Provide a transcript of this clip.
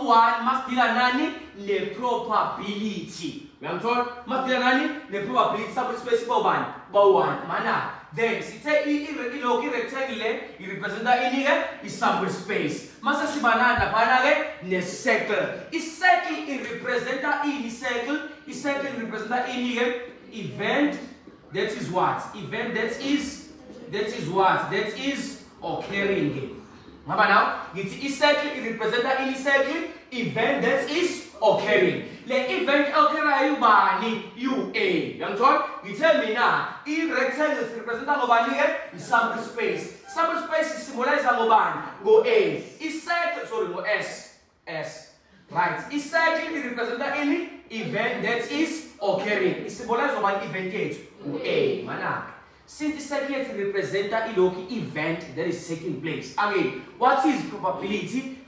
1 masdila nani ne-probability. Uyangithola? Masdila nani ne-probability sample space bobani ba-1 mana then sithe ilokhu i-rectangle irepresenta ini-ke i-sample space. Mase siba lapha-ke ne-circle. I-circle irepresenta ini circle? I-circle irepresenta ini-ke event that is what? Event that is what? That is occurring. Ngaba now? Ngithi i-circle irepresenta ini circle? Event that is occurring. Le event occurayo ubani? UA. Uyangithola? Ngithe mina i-rectangle irepresenta ngobani-ke? I-sample space. Sample space symbolize ngobani? Ngo-A. I-circle, sorry, ngo-S. S. Right. I-circle irepresenta ini? Event that is occurring. I-symbolize ngobani event yethu? Ngo-A. Mana. Since the circle represents a event that is taking place. Again, what is probability?